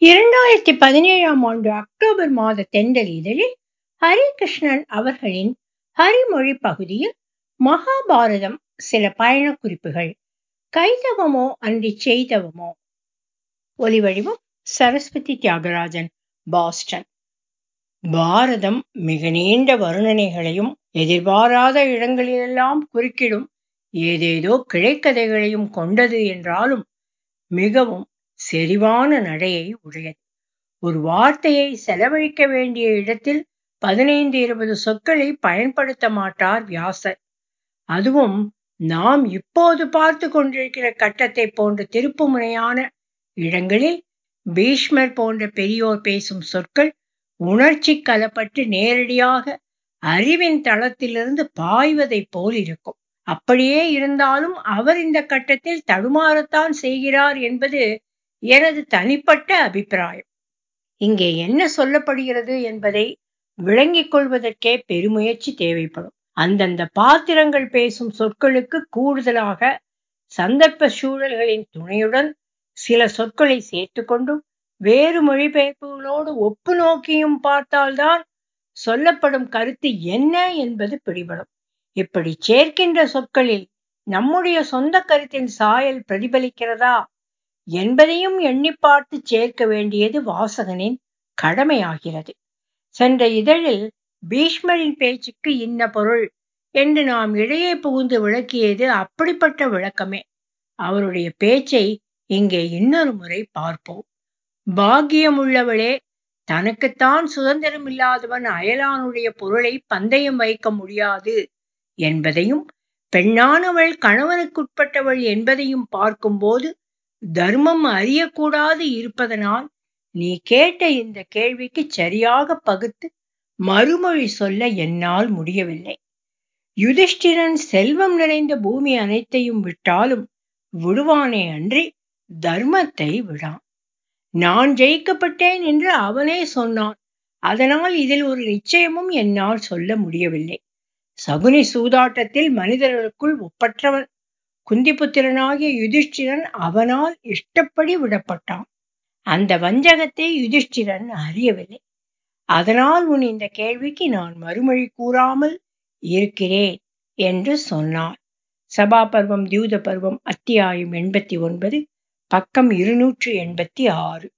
2017ஆம் ஆண்டு அக்டோபர் மாத தென்றல் இதழில் ஹரிகிருஷ்ணன் அவர்களின் ஹரிமொழி பகுதியில் மகாபாரதம் சில பயண குறிப்புகள். கைதவமோ அன்றி செய்தவமோ. ஒலிவடிவம் சரஸ்வதி தியாகராஜன், பாஸ்டன். பாரதம் மிக நீண்ட வருணனைகளையும் எதிர்பாராத இடங்களிலெல்லாம் குறுக்கிடும் ஏதேதோ கிளைக்கதைகளையும் கொண்டது என்றாலும் மிகவும் செறிவான நடையை உடையது. ஒரு வார்த்தையை செலவழிக்க வேண்டிய இடத்தில் 15-20 சொற்களை பயன்படுத்த மாட்டார் வியாசர். அதுவும் நாம் இப்போது பார்த்து கொண்டிருக்கிற கட்டத்தை போன்ற திருப்புமுனையான இடங்களில் பீஷ்மர் போன்ற பெரியோர் பேசும் சொற்கள் உணர்ச்சி கலப்பட்டு நேரடியாக அறிவின் தளத்திலிருந்து பாய்வதை போல் இருக்கும். அப்படியே இருந்தாலும் அவர் இந்த கட்டத்தில் தடுமாறத்தான் செய்கிறார் என்பது எனது தனிப்பட்ட அபிப்பிராயம். இங்கே என்ன சொல்லப்படுகிறது என்பதை விளங்கிக் கொள்வதற்கே பெருமுயற்சி தேவைப்படும். அந்தந்த பாத்திரங்கள் பேசும் சொற்களுக்கு கூடுதலாக சந்தர்ப்ப சூழல்களின் துணையுடன் சில சொற்களை சேர்த்து கொண்டும் வேறு மொழிபெயர்ப்புகளோடு ஒப்பு நோக்கியும் பார்த்தால்தான் சொல்லப்படும் கருத்து என்ன என்பது பிடிபடும். இப்படி சேர்க்கின்ற சொற்களில் நம்முடைய சொந்த கருத்தின் சாயல் பிரதிபலிக்கிறதா என்பதையும் எண்ணி பார்த்து சேர்க்க வேண்டியது வாசகனின் கடமையாகிறது. சென்ற இதழில் பீஷ்மரின் பேச்சுக்கு இன்ன பொருள் என்று நாம் இடையே புகுந்து விளக்கியது அப்படிப்பட்ட விளக்கமே. அவருடைய பேச்சை இங்கே இன்னொரு முறை பார்ப்போம். பாக்கியமுள்ளவளே, தனக்குத்தான் சுதந்திரம் இல்லாதவன் அயலானுடைய பொருளை பந்தயம் வைக்க முடியாது என்பதையும் பெண்ணானவள் கணவனுக்குட்பட்டவள் என்பதையும் பார்க்கும்போது தர்மம் அறியக்கூடாது இருப்பதனால் நீ கேட்ட இந்த கேள்விக்கு சரியாக பகுத்து மறுமொழி சொல்ல என்னால் முடியவில்லை. யுதிஷ்டிரன் செல்வம் நிறைந்த பூமி அனைத்தையும் விட்டாலும் விடுவானே அன்றி தர்மத்தை விடான். நான் ஜெயிக்கப்பட்டேன் என்று அவனே சொன்னான். அதனால் இதில் ஒரு நிச்சயமும் என்னால் சொல்ல முடியவில்லை. சகுனி சூதாட்டத்தில் மனிதர்களுக்குள் ஒப்பற்றவன் குந்திபுத்திரனாகிய யுதிஷ்டிரன் அவனால் இஷ்டப்படி விடப்பட்டான். அந்த வஞ்சகத்தை யுதிஷ்டிரன் அறியவில்லை. அதனால் உன் இந்த கேள்விக்கு நான் மறுமொழி கூறாமல் இருக்கிறேன் என்று சொன்னார். சபா பர்வம் தியூத பர்வம் அத்தியாயம் 89 பக்கம் 286.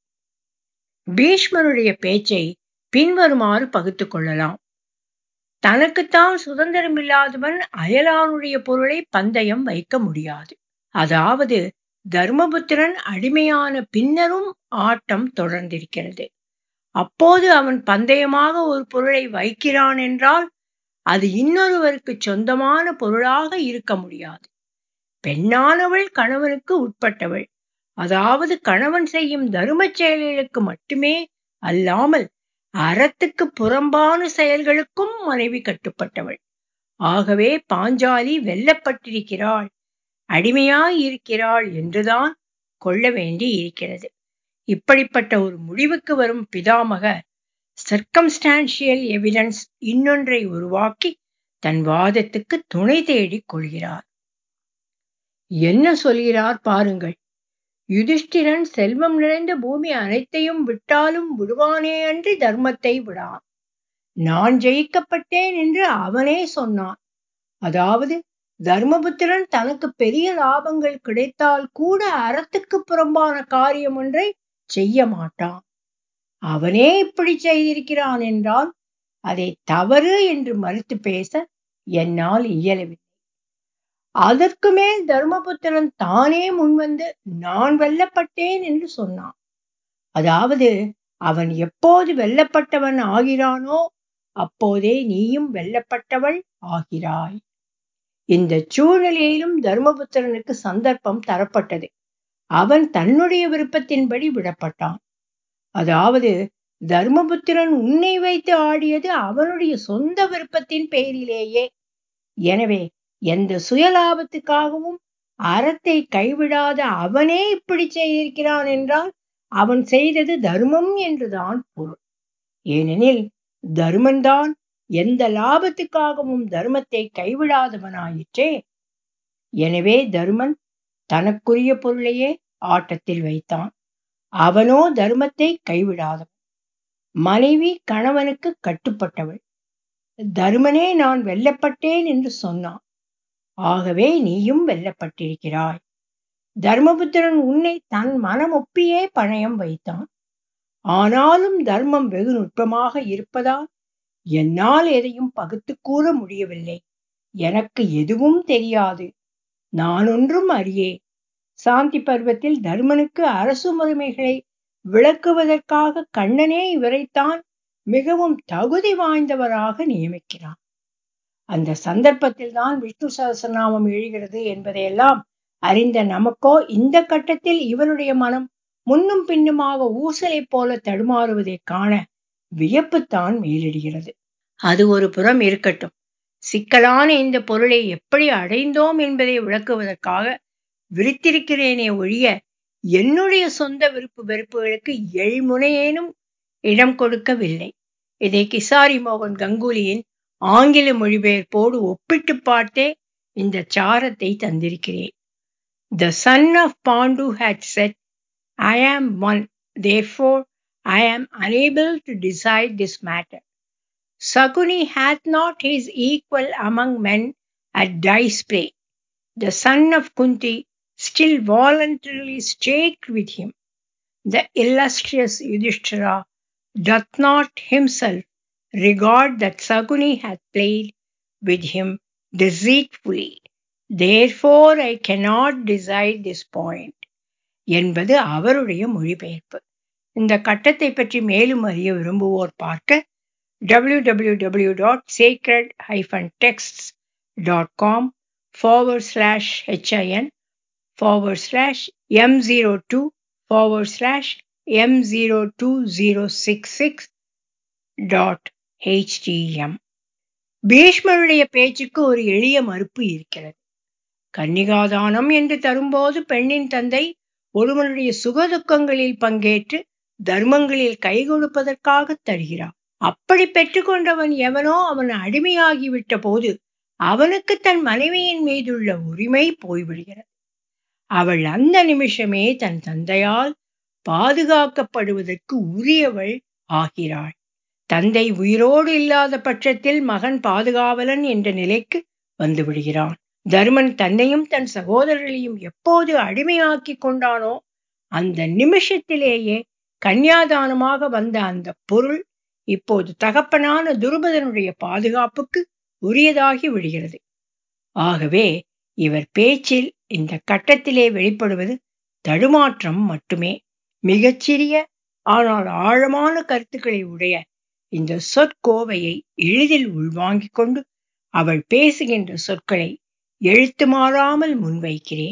பீஷ்மருடைய பேச்சை பின்வருமாறு பகுத்து கொள்ளலாம். தனக்குத்தான் சுதந்திரம் இல்லாதவன் அயலானுடைய பொருளை பந்தயம் வைக்க முடியாது. அதாவது தர்மபுத்திரன் அடிமையான பின்னரும் ஆட்டம் தொடர்ந்திருக்கிறது. அப்போது அவன் பந்தயமாக ஒரு பொருளை வைக்கிறான் என்றால் அது இன்னொருவருக்கு சொந்தமான பொருளாக இருக்க முடியாது. பெண்ணானவள் கணவனுக்கு உட்பட்டவள். அதாவது கணவன் செய்யும் தர்ம செயல்களுக்கு மட்டுமே அல்லாமல் அறத்துக்கு புறம்பான செயல்களுக்கும் மனைவி கட்டுப்பட்டவள். ஆகவே பாஞ்சாலி வெல்லப்பட்டிருக்கிறாள், அடிமையாய் இருக்கிறாள் என்றுதான் கொள்ள வேண்டி இருக்கிறது. இப்படிப்பட்ட ஒரு முடிவுக்கு வரும் பிதாமகர் சர்க்கம்ஸ்டான்ஷியல் எவிடன்ஸ் இன்னொன்றை உருவாக்கி தன் வாதத்துக்கு துணை தேடிக் கொள்கிறார். என்ன சொல்கிறார் பாருங்கள். யுதிஷ்டிரன் செல்வம் நிறைந்த பூமி அனைத்தையும் விட்டாலும் விடுவானே அன்றி தர்மத்தை விடான். நான் ஜெயிக்கப்பட்டேன் என்று அவனே சொன்னான். அதாவது தர்மபுத்திரன் தனக்கு பெரிய லாபங்கள் கிடைத்தால் கூட அறத்துக்கு புறம்பான காரியம் ஒன்றை செய்ய மாட்டான். அவனே இப்படி செய்திருக்கிறான் என்றால் அதை தவறு என்று மறுத்து பேச என்னால் இயலவில்லை. அதற்கு மேல் தர்மபுத்திரன் தானே முன்வந்து நான் வெல்லப்பட்டேன் என்று சொன்னான். அதாவது அவன் எப்போது வெல்லப்பட்டவன் ஆகிறானோ அப்போதே நீயும் வெல்லப்பட்டவள் ஆகிறாய். இந்த சூழ்நிலையிலும் தர்மபுத்திரனுக்கு சந்தர்ப்பம் தரப்பட்டது. அவன் தன்னுடைய விருப்பத்தின்படி விடப்பட்டான். அதாவது தர்மபுத்திரன் உன்னை வைத்து ஆடியது அவனுடைய சொந்த விருப்பத்தின் பெயரிலேயே. எனவே எந்த சுயலாபத்துக்காகவும் அறத்தை கைவிடாத அவனே இப்படி செய்திருக்கிறான் என்றால் அவன் செய்தது தர்மம் என்றுதான் பொருள். ஏனெனில் தர்மன்தான் எந்த லாபத்துக்காகவும் தர்மத்தை கைவிடாதவனாயிற்றே. எனவே தர்மன் தனக்குரிய பொருளையே ஆட்டத்தில் வைத்தான். அவனோ தர்மத்தை கைவிடாதவன். மனைவி கணவனுக்கு கட்டுப்பட்டவள். தருமனே நான் வெல்லப்பட்டேன் என்று சொன்னான். ஆகவே நீயும் வெல்லப்பட்டிருக்கிறாய். தர்மபுத்திரன் உன்னை தன் மனமொப்பியே பணயம் வைத்தான். ஆனாலும் தர்மம் வெகு நுட்பமாக இருப்பதால் என்னால் எதையும் பகுத்து கூற முடியவில்லை. எனக்கு எதுவும் தெரியாது, நான் ஒன்றும் அறியேன். சாந்தி பருவத்தில் தர்மனுக்கு அரசு முறைமைகளை விளக்குவதற்காக கண்ணனே இவரைத்தான் மிகவும் தகுதி வாய்ந்தவராக நியமிக்கிறான். அந்த சந்தர்ப்பத்தில் தான் விஷ்ணு சஹஸ்ரநாமம் எழுகிறது என்பதையெல்லாம் அறிந்த நமக்கோ இந்த கட்டத்தில் இவருடைய மனம் முன்னும் பின்னுமாக ஊசலை போல தடுமாறுவதை காண வியப்புத்தான் மேலிடுகிறது. அது ஒரு புறம் இருக்கட்டும். சிக்கலான இந்த பொருளை எப்படி அடைந்தோம் என்பதை விளக்குவதற்காக விரித்திருக்கிறேனே ஒழிய என்னுடைய சொந்த விருப்பு வெறுப்புகளுக்கு எள்முனையேனும் இடம் கொடுக்கவில்லை. இதை கிசாரி மோகன் கங்குலியின் ஆங்கில மொழிபெயர்ப்போடு ஒப்பிட்டு பார்த்தே இந்த சாரத்தை தந்திருக்கிறேன். The son of Pandu had said, I am one, therefore I am unable to decide this matter. Sakuni hath not his equal among men at dice play. The son of Kunti still voluntarily staked with him. The illustrious Yudhishthira doth not himself regard that Sakuni hath played with him deceitfully. Therefore I cannot decide this point என்பது அவருடைய மொழிபெயர்ப்பு. இந்த கட்டத்தை பற்றி மேலும் அறிய விரும்புவோர் பார்க்க www.sacredhyphen-text.com/HIN/M02-M02066.htm. பீஷ்மருடைய பேச்சுக்கு ஒரு எளிய மறுப்பு இருக்கிறது. கன்னிகாதானம் என்று தரும்போது பெண்ணின் தந்தை ஒருவனுடைய சுகதுக்கங்களில் பங்கேற்று தர்மங்களில் கை கொடுப்பதற்காக தருகிறார். அப்படி பெற்றுக்கொண்டவன் எவனோ அவன் அடிமையாகிவிட்ட போது அவனுக்கு தன் மனைவியின் மீதுள்ள உரிமை போய்விடுகிறது. அவள் அந்த நிமிஷமே தன் தந்தையால் பாதுகாக்கப்படுவதற்கு உரியவள் ஆகிறாள். தந்தை உயிரோடு இல்லாத பட்சத்தில் மகன் பாதுகாவலன் என்ற நிலைக்கு வந்து விடுகிறான். தர்மன் தன்னையும் தன் சகோதரர்களையும் எப்போது அடிமையாக்கி கொண்டானோ அந்த நிமிஷத்திலேயே கன்னியாதானமாக வந்த அந்த பொருள் இப்போது தகப்பனான துருபதனுடைய பாதுகாப்புக்கு உரியதாகி விடுகிறது. ஆகவே இவர் பேச்சில் இந்த கட்டத்திலே வெளிப்படுவது தடுமாற்றம் மட்டுமே. மிகச்சிறிய ஆனால் ஆழமான கருத்துக்களை உடைய இந்த சொற்கோவையை எளிதில் உள்வாங்கிக் கொண்டு அவள் பேசுகின்ற சொற்களை எழுத்து மாறாமல் முன்வைக்கிறேன்.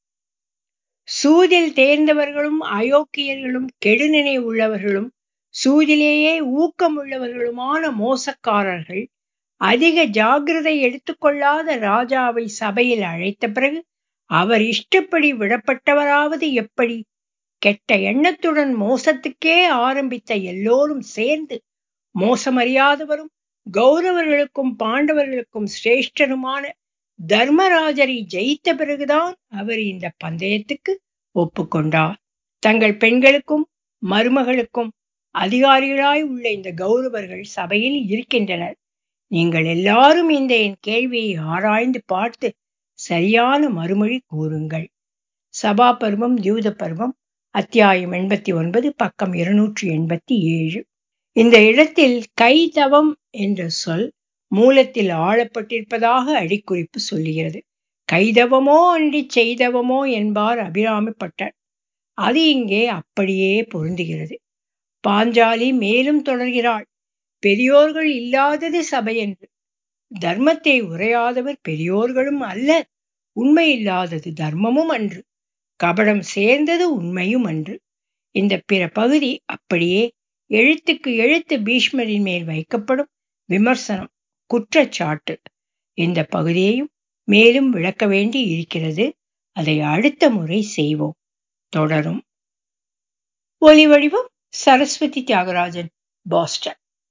சூதில் தேர்ந்தவர்களும் அயோக்கியர்களும் கெடுநினை உள்ளவர்களும் சூதிலேயே ஊக்கமுள்ளவர்களுமான மோசக்காரர்கள் அதிக ஜாகிரதை எடுத்துக்கொள்ளாத ராஜாவை சபையில் அழைத்த பிறகு அவர் இஷ்டப்படி விடப்பட்டவராவது எப்படி? கெட்ட எண்ணத்துடன் மோசத்துக்கே ஆரம்பித்த எல்லோரும் சேர்ந்து மோசமறியாதவரும் கௌரவர்களுக்கும் பாண்டவர்களுக்கும் சிரேஷ்டருமான தர்மராஜரை ஜெயித்த பிறகுதான் அவர் இந்த பந்தயத்துக்கு ஒப்புக்கொண்டார். தங்கள் பெண்களுக்கும் மருமகளுக்கும் அதிகாரிகளாய் உள்ள இந்த கௌரவர்கள் சபையில் இருக்கின்றனர். நீங்கள் எல்லாரும் இந்த என் கேள்வியை ஆராய்ந்து பார்த்து சரியான மறுமொழி கூறுங்கள். சபா பருவம் தியூத பருவம் அத்தியாயம் 89 பக்கம் 287. இந்த இடத்தில் கைதவம் என்ற சொல் மூலத்தில் ஆளப்பட்டிருப்பதாக அடிக்குறிப்பு சொல்லுகிறது. கைதவமோ அன்றி செய்தவமோ என்பார் அபிராமிப்பட்டர். அது இங்கே அப்படியே பொருந்துகிறது. பாஞ்சாலி மேலும் தொடர்கிறாள். பெரியோர்கள் இல்லாதது சபை என்று. தர்மத்தை உரையாதவர் பெரியோர்களும் அல்ல, உண்மை இல்லாதது தர்மமும் அன்று, கபடம் சேர்ந்தது உண்மையும் அன்று. இந்த பிற பகுதி அப்படியே எழுத்துக்கு எழுத்து பீஷ்மரின் மேல் வைக்கப்படும் விமர்சனம், குற்றச்சாட்டு. இந்த பகுதியையும் மேலும் விளக்க வேண்டி இருக்கிறது. அதை அடுத்த முறை செய்வோம். தொடரும். ஒலி வடிவம் சரஸ்வதி தியாகராஜன், பாஸ்டன்.